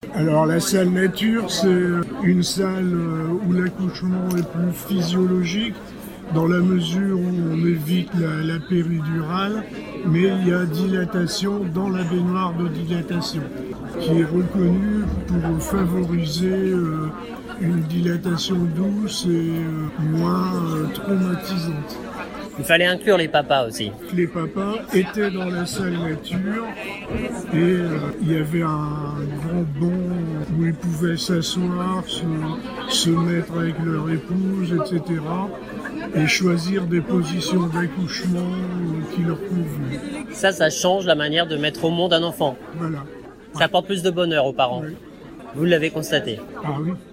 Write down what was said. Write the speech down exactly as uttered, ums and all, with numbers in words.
Alors la salle nature, c'est une salle où l'accouchement est plus physiologique, dans la mesure où on évite la, la péridurale, mais il y a dilatation dans la baignoire de dilatation, qui est reconnue pour favoriser euh, une dilatation douce et euh, moins euh, traumatisante. Il fallait inclure les papas aussi. Les papas étaient dans la salle nature et euh, il y avait un grand banc où ils pouvaient s'asseoir, se, se mettre avec leur épouse, et cetera et choisir des positions d'accouchement euh, qui leur convenaient. Ça, ça change la manière de mettre au monde un enfant. Voilà. Ça apporte plus de bonheur aux parents. Oui. Vous l'avez constaté. Ah oui.